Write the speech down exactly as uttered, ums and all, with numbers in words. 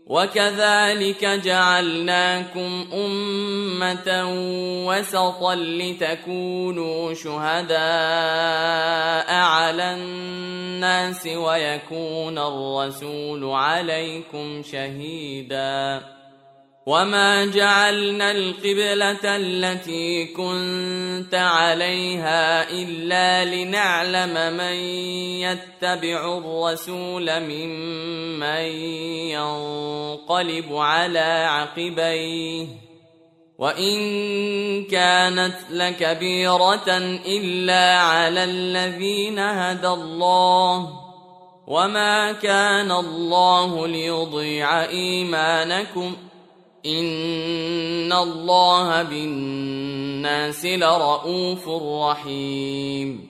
وكذلك جعلناكم أمة وسطا لتكونوا شهداء على الناس ويكون الرسول عليكم شهيدا. وما جعلنا القبلة التي كنت عليها إلا لنعلم من يتبع الرسول ممن ينقلب على عقبيه وإن كانت لكبيرة إلا على الذين هدى الله وما كان الله ليضيع إيمانكم إن الله بالناس لرءوف رحيم.